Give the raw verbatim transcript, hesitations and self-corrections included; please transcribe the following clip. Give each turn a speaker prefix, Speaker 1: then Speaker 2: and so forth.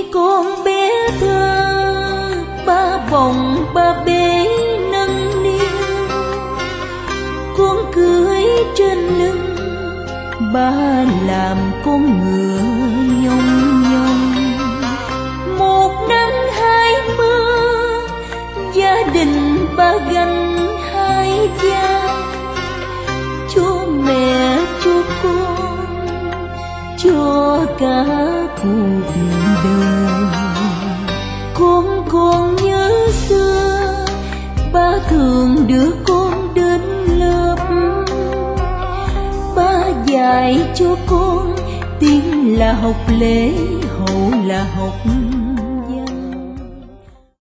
Speaker 1: con bé thơ, ba bồng ba bế nâng niu, con cưới trên lưng, ba làm con ngựa nhông nhông. Một nắng hai mưa, gia đình ba gánh hai vai, cho mẹ cho con, cho cả cuộc đời. Con còn nhớ xưa, ba thường đưa con đến lớp, ba dạy cho con tiếng là học lễ, hậu là học